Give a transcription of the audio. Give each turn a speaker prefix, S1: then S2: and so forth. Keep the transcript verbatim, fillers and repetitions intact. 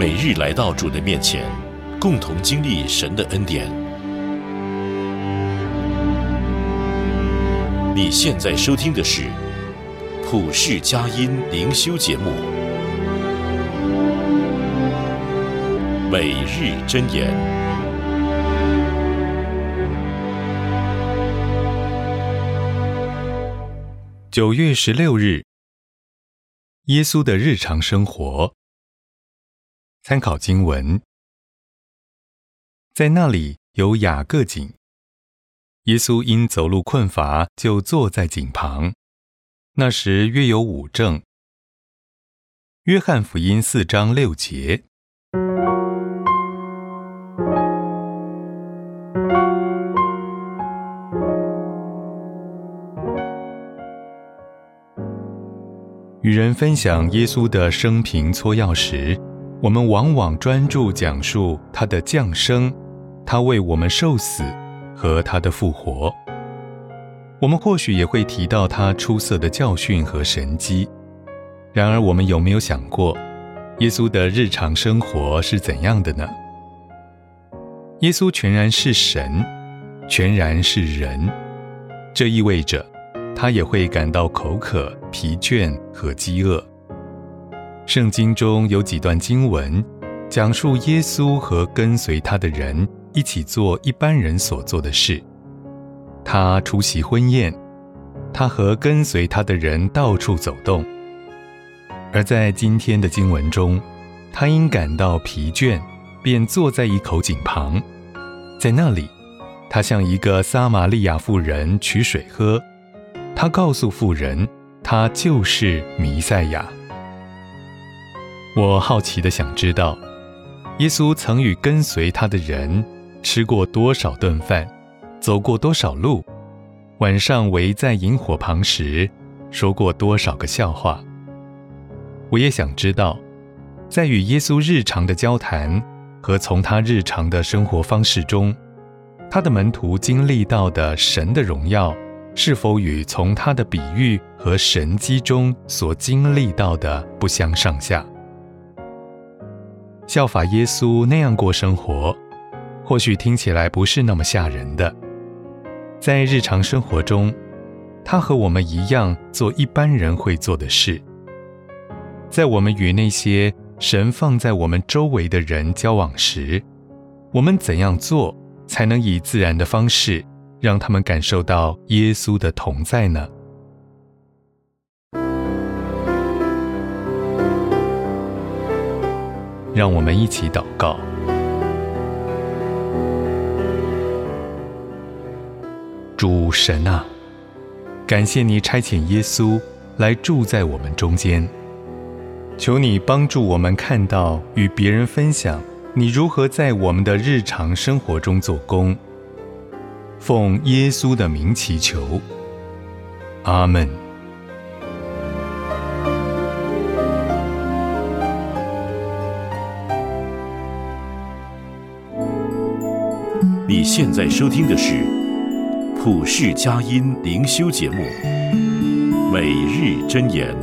S1: 每日来到主的面前，共同经历神的恩典。你现在收听的是普世佳音灵修节目，每日箴言。
S2: 九月十六日，耶稣的日常生活。参考经文，在那里有雅各井，耶稣因走路困乏，就坐在井旁。那时约有午正。约翰福音四章六节。与人分享耶稣的生平撮要时，我们往往专注讲述他的降生，他为我们受死和他的复活。我们或许也会提到他出色的教训和神迹。然而，我们有没有想过，耶稣的日常生活是怎样的呢？耶稣全然是神，全然是人，这意味着他也会感到口渴、疲倦和饥饿。圣经中有几段经文讲述耶稣和跟随他的人一起做一般人所做的事。他出席婚宴，他和跟随他的人到处走动。而在今天的经文中，他因感到疲倦，便坐在一口井旁。在那里，他向一个撒玛利亚妇人取水喝。他告诉妇人，他就是弥赛亚。我好奇地想知道，耶稣曾与跟随他的人吃过多少顿饭，走过多少路，晚上围在萤火旁时说过多少个笑话。我也想知道，在与耶稣日常的交谈和从他日常的生活方式中，他的门徒经历到的神的荣耀，是否与从他的比喻和神迹中所经历到的不相上下？效法耶稣那样过生活，或许听起来不是那么吓人的。在日常生活中，他和我们一样做一般人会做的事。在我们与那些神放在我们周围的人交往时，我们怎样做才能以自然的方式让他们感受到耶稣的同在呢？让我们一起祷告。主神啊，感谢你差遣耶稣来住在我们中间，求你帮助我们看到与别人分享你如何在我们的日常生活中做工。奉耶稣的名祈求，阿们。
S1: 你现在收听的是普世佳音灵修节目，每日箴言。